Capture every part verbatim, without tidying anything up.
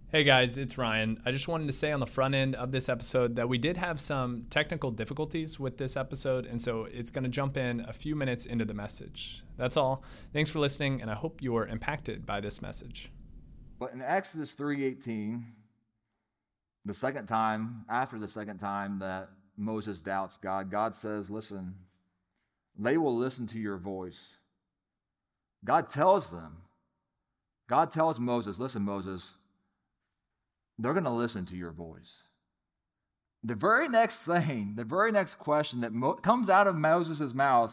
Hey guys, it's Ryan. I just wanted to say on the front end of this episode that we did have some technical difficulties with this episode, and so it's going to jump in a few minutes into the message. That's all. Thanks for listening, and I hope you are impacted by this message. But in Exodus three eighteen, the second time, after the second time that Moses doubts God, God says, listen, they will listen to your voice. God tells them, God tells Moses, listen, Moses, they're going to listen to your voice. The very next thing, the very next question that mo- comes out of Moses' mouth,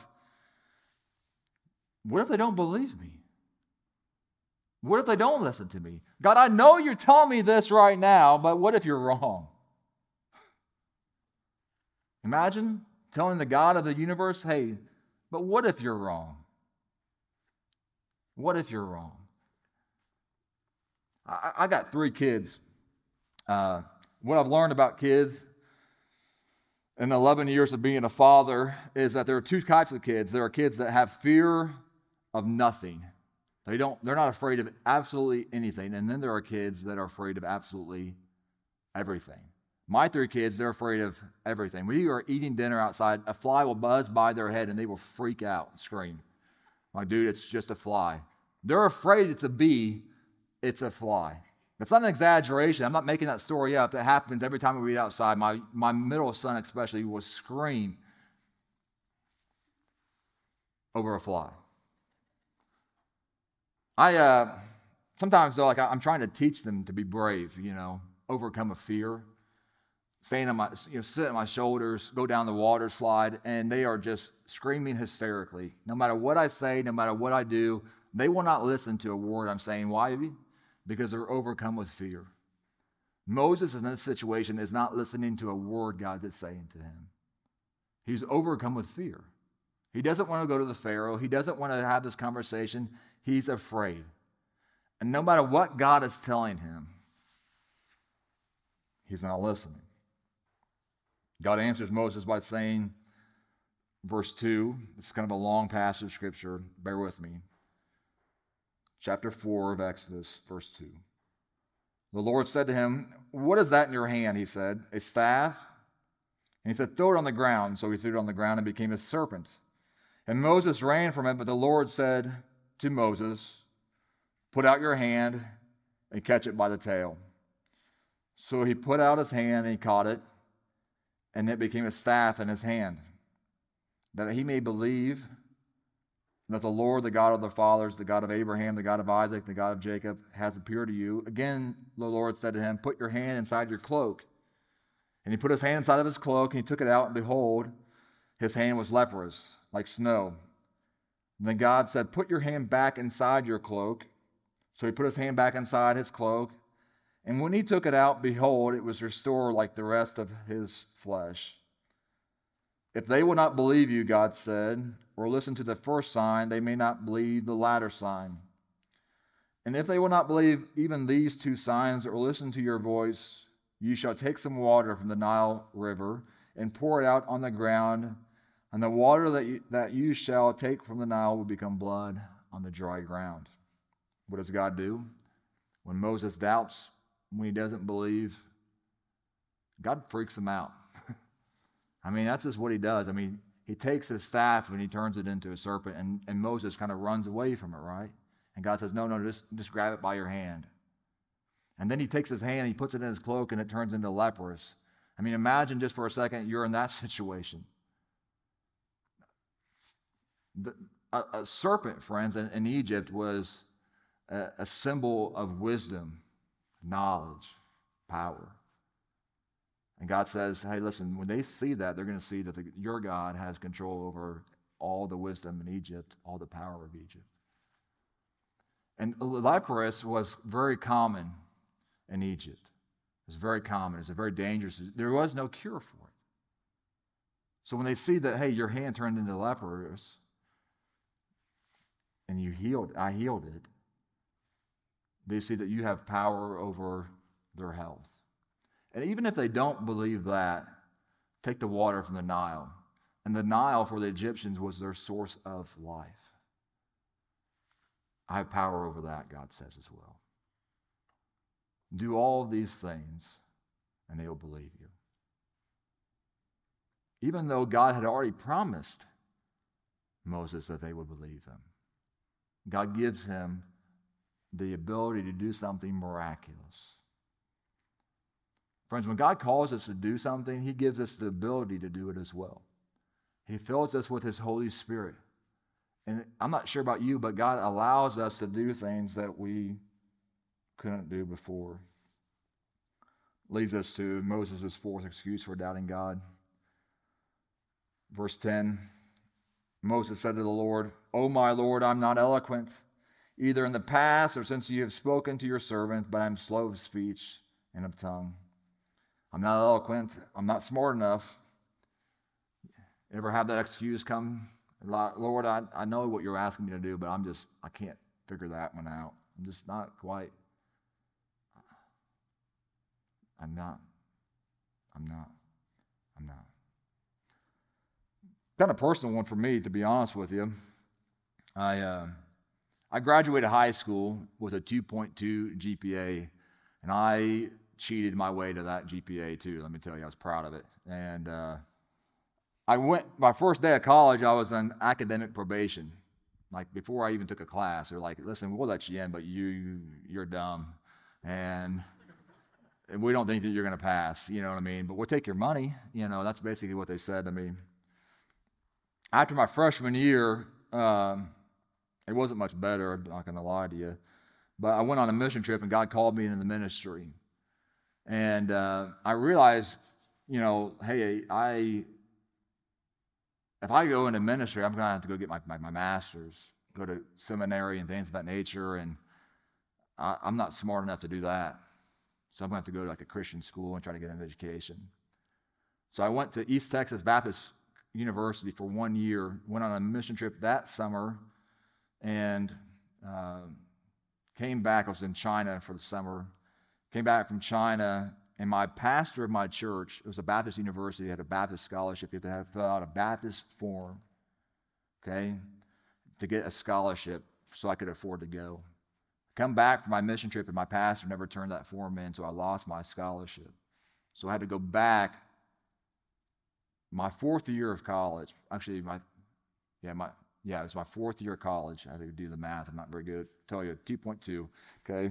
what if they don't believe me? What if they don't listen to me? God, I know you're telling me this right now, but what if you're wrong? Imagine telling the God of the universe, hey, but what if you're wrong? What if you're wrong? I, I got three kids. Uh, what I've learned about kids in eleven years of being a father is that there are two types of kids. There are kids that have fear of nothing. They don't, they're not afraid of absolutely anything. And then there are kids that are afraid of absolutely everything. My three kids, they're afraid of everything. We are eating dinner outside, a fly will buzz by their head and they will freak out and scream. Like, dude, it's just a fly. They're afraid it's a bee, it's a fly. That's not an exaggeration. I'm not making that story up. That happens every time we eat outside. My, my middle son especially will scream over a fly. I uh, sometimes though, like I'm trying to teach them to be brave, you know, overcome a fear. Stand on my, you know, sit on my shoulders, go down the water slide, and they are just screaming hysterically. No matter what I say, no matter what I do, they will not listen to a word I'm saying. Why? Because they're overcome with fear. Moses in this situation is not listening to a word God is saying to him. He's overcome with fear. He doesn't want to go to the Pharaoh. He doesn't want to have this conversation. He's afraid. And no matter what God is telling him, he's not listening. God answers Moses by saying, verse two, this is kind of a long passage of scripture, bear with me. Chapter four of Exodus, verse two. The Lord said to him, what is that in your hand? He said, a staff. And he said, throw it on the ground. So he threw it on the ground and became a serpent. And Moses ran from it, but the Lord said to Moses, put out your hand and catch it by the tail. So he put out his hand and he caught it, and it became a staff in his hand, that he may believe that the Lord, the God of the fathers, the God of Abraham, the God of Isaac, the God of Jacob, has appeared to you. Again, the Lord said to him, put your hand inside your cloak. And he put his hand inside of his cloak, and he took it out, and behold, his hand was leprous, like snow. And then God said, put your hand back inside your cloak. So he put his hand back inside his cloak. And when he took it out, behold, it was restored like the rest of his flesh. If they will not believe you, God said, or listen to the first sign, they may not believe the latter sign. And if they will not believe even these two signs or listen to your voice, you shall take some water from the Nile River and pour it out on the ground, and the water that you, that you shall take from the Nile will become blood on the dry ground. What does God do? When Moses doubts, when he doesn't believe, God freaks him out. I mean, that's just what he does. I mean, he takes his staff and he turns it into a serpent, and, and Moses kind of runs away from it, right? And God says, no, no, just, just grab it by your hand. And then he takes his hand, he puts it in his cloak, and it turns into leprous. I mean, imagine just for a second you're in that situation. The, a, a serpent, friends, in, in Egypt was a, a symbol of wisdom, knowledge, power. And God says, hey, listen, when they see that, they're going to see that the, your God has control over all the wisdom in Egypt, all the power of Egypt. And leprous was very common in Egypt. It was very common. It was very dangerous. There was no cure for it. So when they see that, hey, your hand turned into leprous, and you healed, I healed it, they see that you have power over their health. And even if they don't believe that, take the water from the Nile. And the Nile for the Egyptians was their source of life. I have power over that, God says as well. Do all of these things, and they will believe you. Even though God had already promised Moses that they would believe him, God gives him the ability to do something miraculous. Friends, when God calls us to do something, he gives us the ability to do it as well. He fills us with his Holy Spirit. And I'm not sure about you, but God allows us to do things that we couldn't do before. Leads us to Moses' fourth excuse for doubting God. Verse ten, Moses said to the Lord, "O my Lord, I'm not eloquent, either in the past or since you have spoken to your servant, but I'm slow of speech and of tongue. I'm not eloquent. I'm not smart enough." Ever have that excuse come? Lord, I, I know what you're asking me to do, but I'm just, I can't figure that one out. I'm just not quite, I'm not, I'm not, I'm not. Kind of personal one for me, to be honest with you. I uh, I graduated high school with a two point two G P A, and I cheated my way to that G P A too. Let me tell you, I was proud of it. And uh, I went, my first day of college, I was on academic probation. Like before I even took a class, they're like, "Listen, we'll let you in, but you, you're dumb. And, and we don't think that you're going to pass," you know what I mean? But we'll take your money. You know, that's basically what they said to me. After my freshman year, um, it wasn't much better, I'm not going to lie to you. But I went on a mission trip, and God called me into the ministry. And uh, I realized, you know, hey, I... if I go into ministry, I'm going to have to go get my, my, my master's, go to seminary and things of that nature, and I, I'm not smart enough to do that. So I'm going to have to go to like a Christian school and try to get an education. So I went to East Texas Baptist University for one year, went on a mission trip that summer, and uh, came back. I was in China for the summer. Came back from China, and my pastor of my church, it was a Baptist university, had a Baptist scholarship. You had to have fill out a Baptist form, okay, to get a scholarship so I could afford to go. Come back from my mission trip, and my pastor never turned that form in, so I lost my scholarship. So I had to go back my fourth year of college. Actually, my, yeah, my, yeah, it was my fourth year of college. I had to do the math. I'm not very good. I'll tell you, two point two, okay.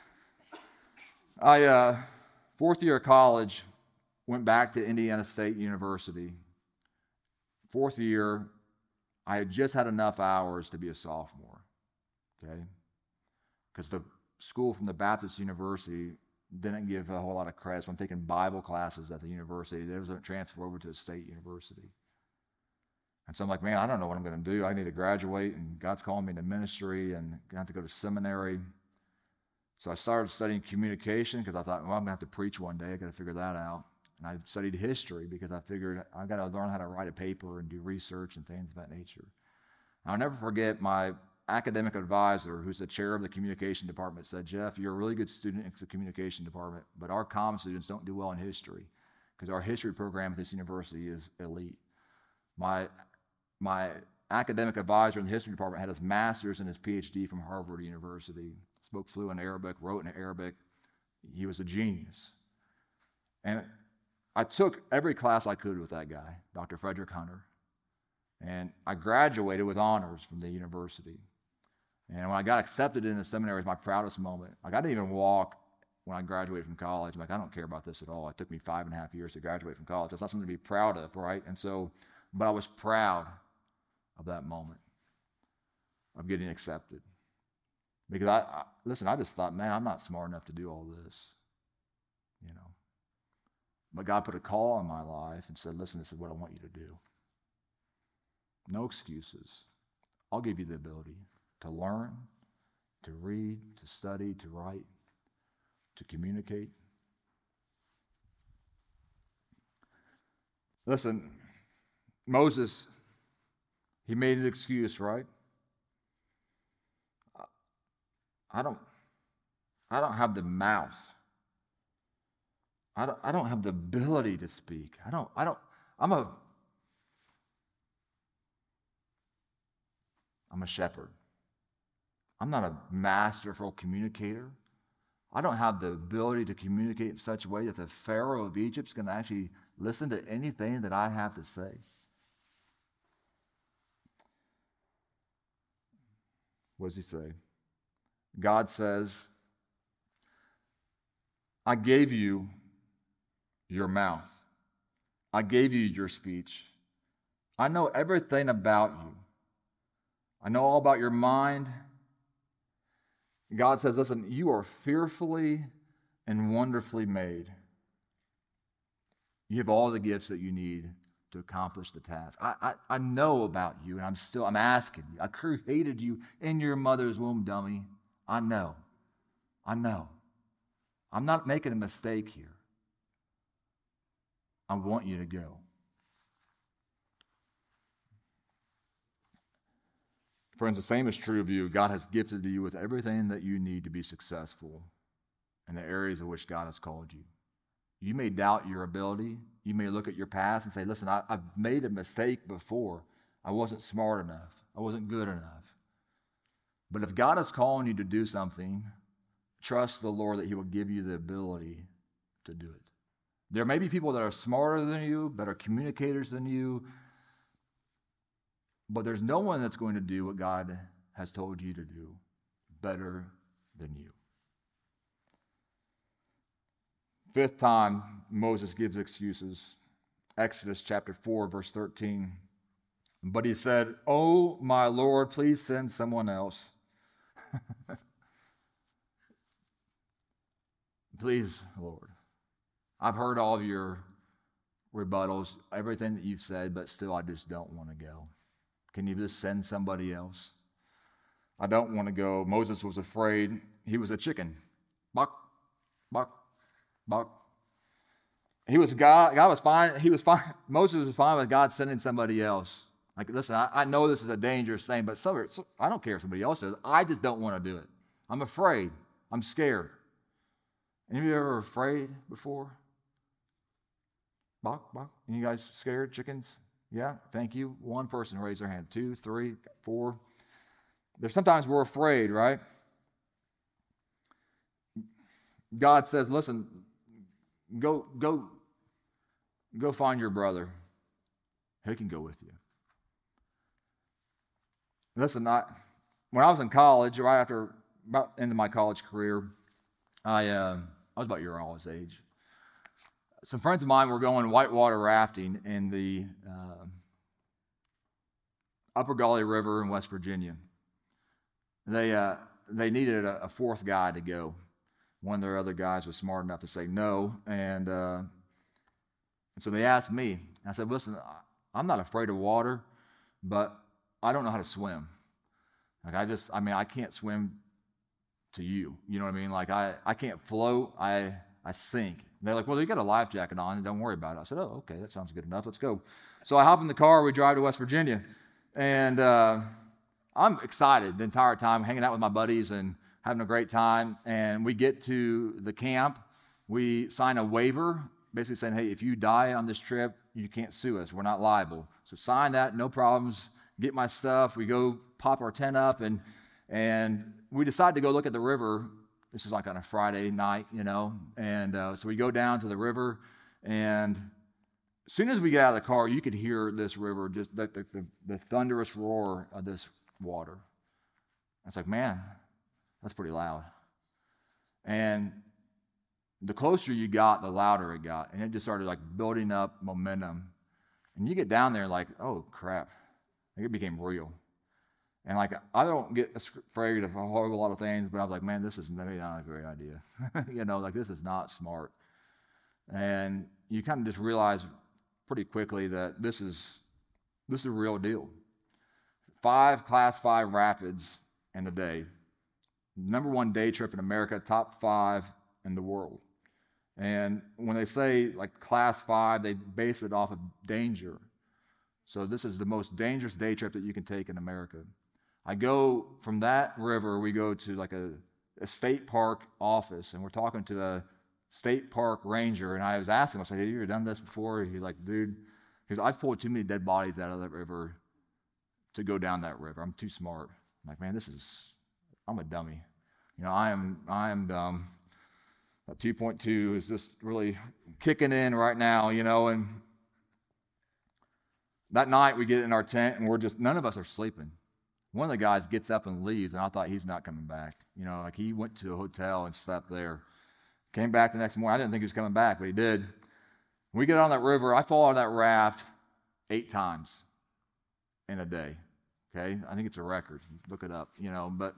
I, uh, Fourth year of college, went back to Indiana State University. Fourth year, I had just had enough hours to be a sophomore, okay? Because the school from the Baptist University didn't give a whole lot of credits. I'm taking Bible classes at the university. They doesn't transfer over to a state university. And so I'm like, man, I don't know what I'm going to do. I need to graduate, and God's calling me into ministry, and I have to go to seminary. So I started studying communication because I thought, well, I'm going to have to preach one day. I got to figure that out. And I studied history because I figured I got to learn how to write a paper and do research and things of that nature. I'll never forget my academic advisor, who's the chair of the communication department, said, "Jeff, you're a really good student in the communication department, but our comm students don't do well in history because our history program at this university is elite." My, my academic advisor in the history department had his master's and his P H D from Harvard University. Spoke fluent Arabic, wrote in Arabic. He was a genius. And I took every class I could with that guy, Doctor Frederick Hunter. And I graduated with honors from the university. And when I got accepted in the seminary, it was my proudest moment. Like, I didn't even walk when I graduated from college. I'm like, I don't care about this at all. It took me five and a half years to graduate from college. That's not something to be proud of, right? And so, but I was proud of that moment of getting accepted. Because I, I, listen, I just thought, man, I'm not smart enough to do all this, you know. But God put a call on my life and said, listen, this is what I want you to do. No excuses. I'll give you the ability to learn, to read, to study, to write, to communicate. Listen, Moses, he made an excuse, right? I don't, I don't have the mouth. I don't, I don't have the ability to speak. I don't, I don't, I'm a, I'm a shepherd. I'm not a masterful communicator. I don't have the ability to communicate in such a way that the Pharaoh of Egypt is going to actually listen to anything that I have to say. What does he say? God says, I gave you your mouth. I gave you your speech. I know everything about you. I know all about your mind. God says, listen, you are fearfully and wonderfully made. You have all the gifts that you need to accomplish the task. I, I, I know about you, and I'm still, I'm asking you. I created you in your mother's womb, dummy. I know. I know. I'm not making a mistake here. I want you to go. Friends, the same is true of you. God has gifted you with everything that you need to be successful in the areas in which God has called you. You may doubt your ability. You may look at your past and say, listen, I, I've made a mistake before. I wasn't smart enough. I wasn't good enough. But if God is calling you to do something, trust the Lord that he will give you the ability to do it. There may be people that are smarter than you, better communicators than you, but there's no one that's going to do what God has told you to do better than you. Fifth time, Moses gives excuses. Exodus chapter four, verse thirteen. But he said, "Oh, my Lord, please send someone else." Please, Lord. I've heard all of your rebuttals, everything that you've said, but still I just don't want to go. Can you just send somebody else? I don't want to go. Moses was afraid. He was a chicken. Buck, buck, buck. He was God. God was fine. He was fine. Moses was fine with God sending somebody else. Like, listen, I, I know this is a dangerous thing, but so, so, I don't care if somebody else does. I just don't want to do it. I'm afraid. I'm scared. Any of you ever afraid before? Bok, bok. Any you guys scared chickens? Yeah, thank you. One person raised their hand. Two, three, four. There's sometimes we're afraid, right? God says, listen, go, go, go find your brother. He can go with you. Listen, I, when I was in college, right after, about into my college career, I, uh, I was about your all's age. Some friends of mine were going whitewater rafting in the uh, Upper Gauley River in West Virginia. They uh, they needed a, a fourth guy to go. One of their other guys was smart enough to say no, and, uh, and so they asked me. I said, listen, I'm not afraid of water, but I don't know how to swim. Like I just, I mean, I can't swim to you. You know what I mean? Like I, I can't float. I I sink. And they're like, well, you got a life jacket on, and don't worry about it. I said, oh, okay, that sounds good enough. Let's go. So I hop in the car. We drive to West Virginia, and uh, I'm excited the entire time, hanging out with my buddies and having a great time. And we get to the camp. We sign a waiver, basically saying, hey, if you die on this trip, you can't sue us. We're not liable. So sign that, no problems. Get my stuff. We go pop our tent up, and and we decide to go look at the river. This is like on a Friday night, you know, and uh, so we go down to the river, and as soon as we get out of the car, you could hear this river, just the, the, the, the thunderous roar of this water. It's like, man, that's pretty loud. And the closer you got, the louder it got, and it just started like building up momentum. And you get down there like, oh, crap. Like it became real. And like, I don't get afraid of a whole lot of things, but I was like, man, this is maybe not a great idea. you know, like this is not smart. And you kind of just realize pretty quickly that this is this is a real deal. Five class five rapids in a day. Number one day trip in America, top five in the world. And when they say like class five, they base it off of danger. So this is the most dangerous day trip that you can take in America. I go from that river, we go to like a, a state park office, and we're talking to the state park ranger, and I was asking him, I said, have you ever done this before? He's like, dude, because I've pulled too many dead bodies out of that river to go down that river. I'm too smart. I'm like, man, this is, I'm a dummy. You know, I am, I am dumb. That two point two is just really kicking in right now, you know, and that night we get in our tent and we're just, none of us are sleeping. One of the guys gets up and leaves, and I thought he's not coming back. You know, like he went to a hotel and slept there. Came back the next morning. I didn't think he was coming back, but he did. We get on that river. I fall out of that raft eight times in a day. Okay? I think it's a record. Look it up, you know, but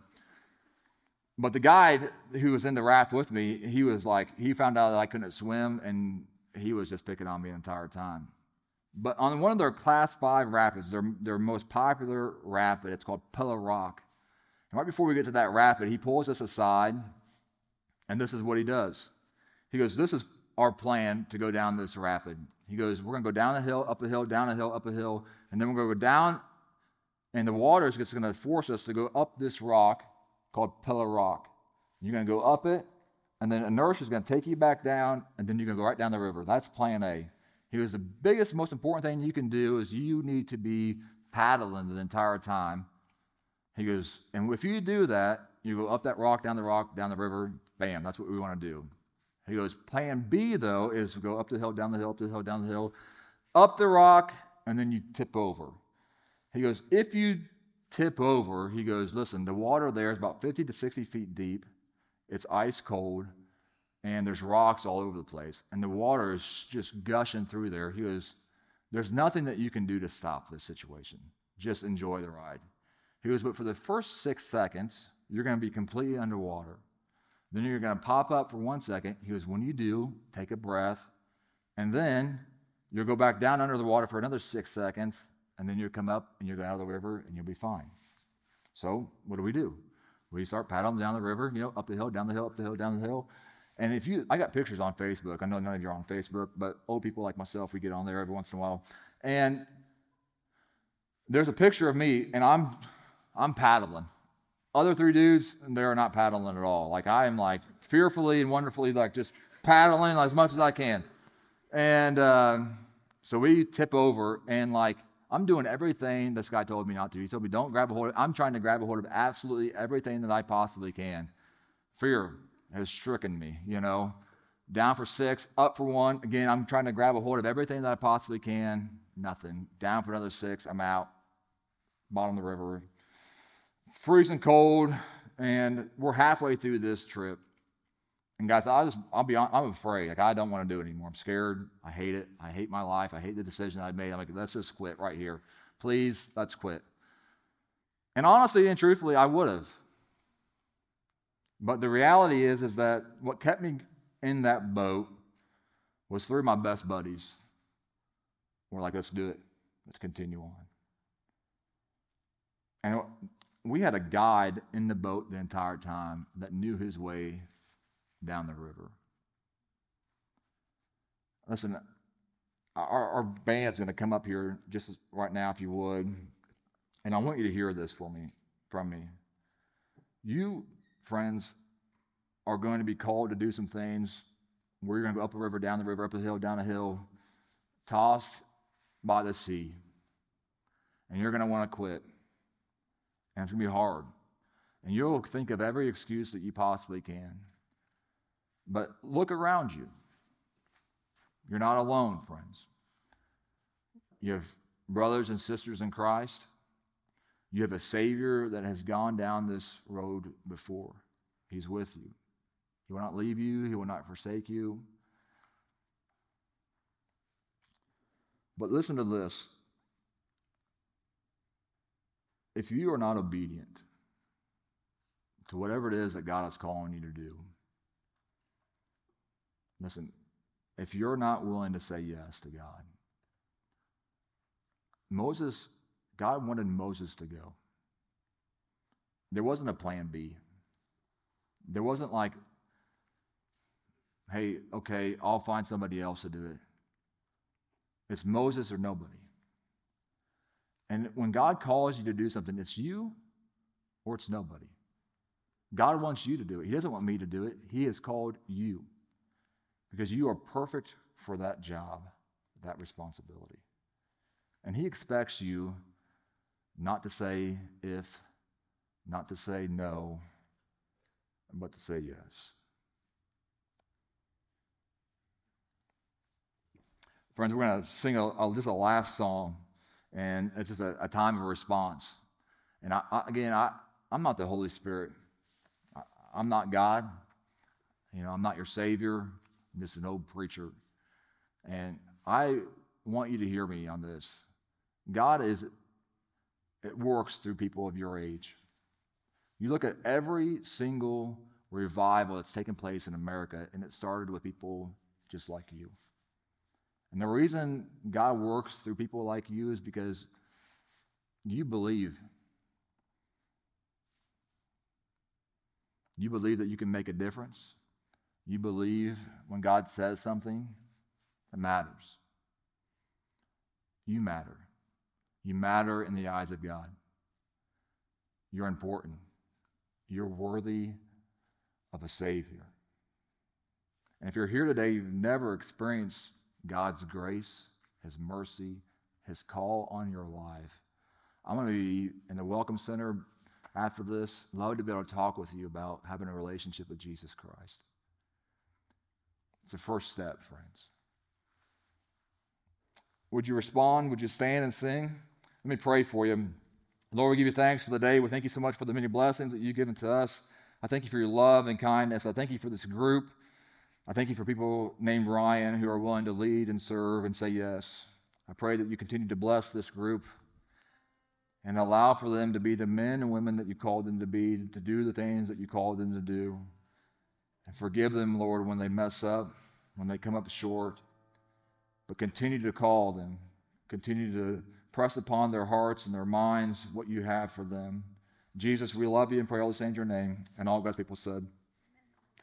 but the guide who was in the raft with me, he was like, he found out that I couldn't swim, and he was just picking on me the entire time. But on one of their class five rapids, their, their most popular rapid, it's called Pillar Rock. And right before we get to that rapid, he pulls us aside, and this is what he does. He goes, this is our plan to go down this rapid. He goes, we're going to go down a hill, up a hill, down a hill, up a hill, and then we're going to go down, and the water is just going to force us to go up this rock called Pillar Rock. You're going to go up it, and then inertia is going to take you back down, and then you're going to go right down the river. That's plan A. He goes, the biggest, most important thing you can do is you need to be paddling the entire time. He goes, and if you do that, you go up that rock, down the rock, down the river, bam, that's what we want to do. He goes, plan B, though, is to go up the hill, down the hill, up the hill, down the hill, up the rock, and then you tip over. He goes, if you tip over, he goes, listen, the water there is about fifty to sixty feet deep. It's ice cold. And there's rocks all over the place. And the water is just gushing through there. He goes, there's nothing that you can do to stop this situation. Just enjoy the ride. He goes, but for the first six seconds, you're going to be completely underwater. Then you're going to pop up for one second. He goes, when you do, take a breath. And then you'll go back down under the water for another six seconds. And then you'll come up and you'll go out of the river and you'll be fine. So what do we do? We start paddling down the river, you know, up the hill, down the hill, up the hill, down the hill. And if you, I got pictures on Facebook. I know none of you are on Facebook, but old people like myself, we get on there every once in a while. And there's a picture of me, and I'm, I'm paddling. Other three dudes, they are not paddling at all. Like I am like fearfully and wonderfully like just paddling as much as I can. And uh, so we tip over, and like I'm doing everything this guy told me not to. He told me don't grab a hold of. I'm trying to grab a hold of absolutely everything that I possibly can. Fear has stricken me, you know. Down for six, up for one. Again, I'm trying to grab a hold of everything that I possibly can. Nothing. Down for another six. I'm out. Bottom of the river. Freezing cold, and we're halfway through this trip. And guys, I just, I'll be honest, I'm afraid. Like I don't want to do it anymore. I'm scared. I hate it. I hate my life. I hate the decision I made. I'm like, let's just quit right here. Please, let's quit. And honestly and truthfully, I would have. But the reality is, is that what kept me in that boat was three of my best buddies. We're like, let's do it. Let's continue on. And we had a guide in the boat the entire time that knew his way down the river. Listen, our, our band's going to come up here just right now, if you would. And I want you to hear this for me, from me. You, friends, are going to be called to do some things where you're going to go up a river, down the river, up a hill, down a hill, tossed by the sea. And you're going to want to quit. And it's going to be hard. And you'll think of every excuse that you possibly can. But look around you. You're not alone, friends. You have brothers and sisters in Christ. You have a Savior that has gone down this road before. He's with you. He will not leave you. He will not forsake you. But listen to this. If you are not obedient to whatever it is that God is calling you to do, listen, if you're not willing to say yes to God, Moses, God wanted Moses to go. There wasn't a plan B. There wasn't like, hey, okay, I'll find somebody else to do it. It's Moses or nobody. And when God calls you to do something, it's you or it's nobody. God wants you to do it. He doesn't want me to do it. He has called you because you are perfect for that job, that responsibility. And He expects you not to say if, not to say no, but to say yes. Friends, we're going to sing a, a, just a last song, and it's just a, a time of response. And I, I, again, I, I'm not the Holy Spirit. I, I'm not God. You know, I'm not your Savior. I'm just an old preacher. And I want you to hear me on this. God is, it works through people of your age. You look at every single revival that's taken place in America, and it started with people just like you. And the reason God works through people like you is because you believe. You believe that you can make a difference. You believe when God says something, it matters. You matter. You matter in the eyes of God. You're important. You're worthy of a Savior. And if you're here today, you've never experienced God's grace, His mercy, His call on your life, I'm going to be in the Welcome Center after this. Love to be able to talk with you about having a relationship with Jesus Christ. It's the first step, friends. Would you respond? Would you stand and sing? Let me pray for you. Lord, we give you thanks for the day. We thank you so much for the many blessings that you've given to us. I thank you for your love and kindness. I thank you for this group. I thank you for people named Ryan who are willing to lead and serve and say yes. I pray that you continue to bless this group and allow for them to be the men and women that you called them to be, to do the things that you called them to do. And forgive them, Lord, when they mess up, when they come up short. But continue to call them. Continue to press upon their hearts and their minds what you have for them. Jesus, we love you and pray all this in your name. And all God's people said,